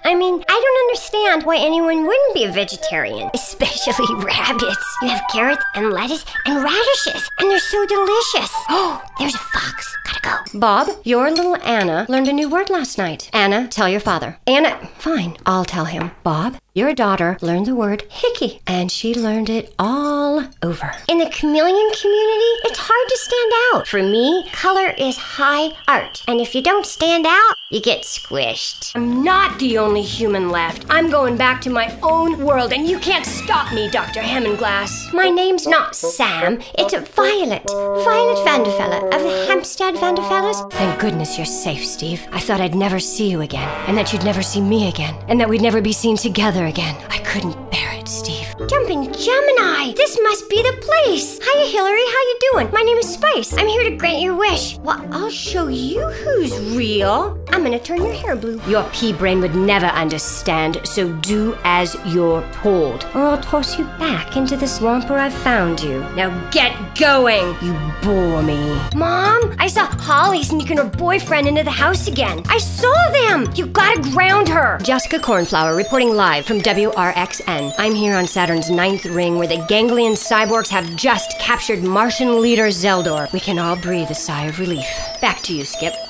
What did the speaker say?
I mean, I don't understand why anyone wouldn't be a vegetarian, especially rabbits. You have carrots and lettuce and radishes, and they're so delicious. Oh, there's a fox. Gotta go. Bob, your little Anna learned a new word last night. Anna, tell your father. Anna, fine, I'll tell him. Bob, your daughter learned the word hickey, and she learned it all over. In the chameleon community, it's hard to stand out. For me, color is high art, and if you don't stand out, you get squished. I'm not the only human left. I'm going back to my own world, and you can't stop me, Dr. Hemmenglass. My name's not Sam, it's Violet. Violet Vanderfella of the Hampstead Vanderfellas. Thank goodness you're safe, Steve. I thought I'd never see you again, and that you'd never see me again, and that we'd never be seen together again. I couldn't bear it, Steve. Jumping Gemini! This must be the place! Hiya, Hillary, how you doing? My name is Spice. I'm here to grant your wish. Well, I'll show you who's real. I'm gonna turn your hair blue. Your pea brain would never understand, so do as you're told, or I'll toss you back into the swamp where I found you. Now get going! You bore me. Mom, I saw Holly sneaking her boyfriend into the house again. I saw them! You gotta ground her! Jessica Cornflower reporting live from WRXN. I'm here on Saturn's 9th ring where the ganglion cyborgs have just captured Martian leader Zeldor. We can all breathe a sigh of relief. Back to you, Skip.